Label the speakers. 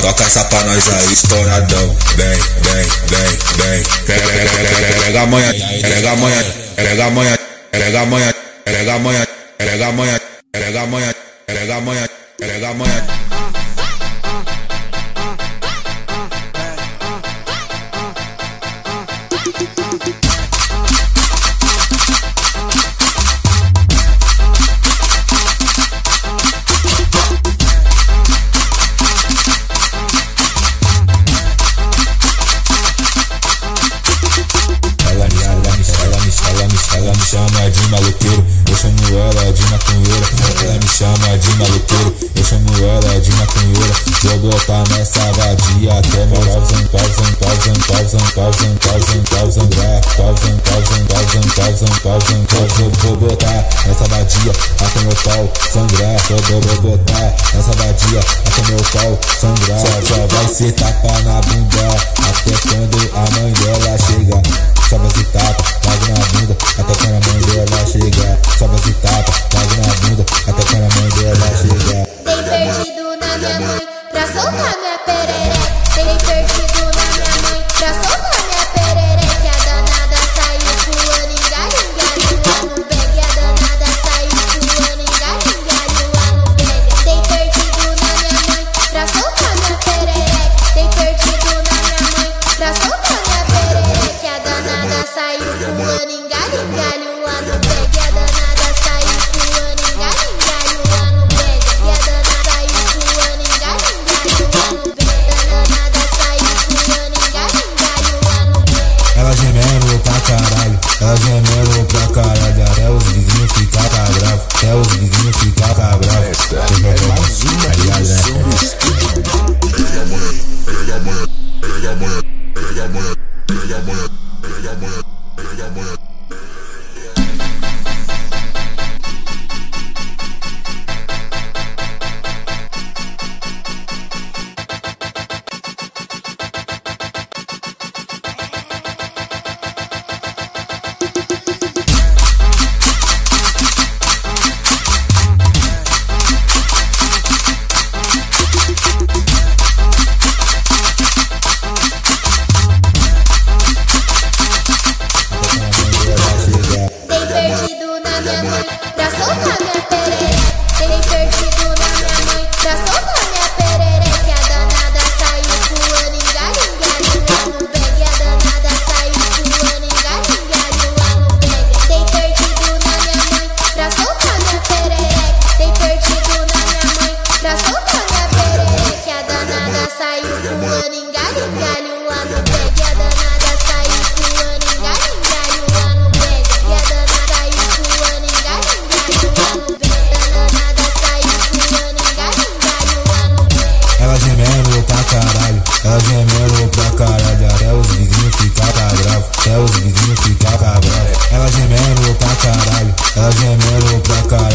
Speaker 1: Toca essa pra nós aí, estouradão. Vem, vem, vem, vem. Pega a manha, pega a manha, pega a manha, pega a manha, pega a manha, pega a manha, pega a manha, pega a manha, pega a manha.
Speaker 2: Ela me chama de maloqueiro, eu chamo ela de maconheira. Ela me chama de maloqueiro, eu chamo ela de maconheira. Vou botar nessa vadia até meu thousand Vou botar nessa vadia até meu pau sangrar. Vou botar nessa vadia até meu pau sangrar. Só vai ser tapa na bunda até quando a mãe dela chegar. Só vai se tapa, pago na bunda, até quando a mãe dela chegar. Só vai se tapa, pago na bunda, até quando a mãe dela chegar.
Speaker 3: Tem perdido na minha mãe, pra soltar minha perereca. Tem perdido na minha mãe, pra soltar minha perereca. A danada saiu pulando em galho, lá no bag. A danada saiu pulando em galho, lá no bag. Tem perdido na minha mãe, pra soltar minha perereca. Tem perdido na minha mãe, pra soltar minha perereca. A danada saiu pulando em galho, lá no bag. A danada saiu pulando em galho, lá no bag. E a danada saiu pulando em galho, lá no bag. A danada saiu pulando em galho, lá no bag.
Speaker 2: Ela gemendo pra caralho, ela gemendo pra caralho. Até os vizinhos ficar bravo, até os vizinhos ficar bravo.
Speaker 4: Mais uma edição do estúdio.
Speaker 1: Pega a manha, pega a manha, pega a manha, pega a manha, pega a manha, pega a manha, pega a manha.
Speaker 3: Pra soltar minha perereca. Tem perdido na minha mãe, pra soltar minha perereca. A danada saiu pulando em galho, lá no bag. A danada saiu pulando em galho, lá no bag. Tem perdido na minha mãe, pra soltar minha perereca. Tem perdido na minha mãe, pra soltar minha perereca. A danada saiu pulando em galho, lá no bag. A danada saiu pulando em galho, lá no bag. E a danada saiu pulando em galho.
Speaker 2: Ela gemendo pra caralho, ela gemendo pra caralho. Até os vizinhos ficar bravo, até os vizinhos ficar bravo. Ela gemendo pra caralho, ela gemendo pra caralho.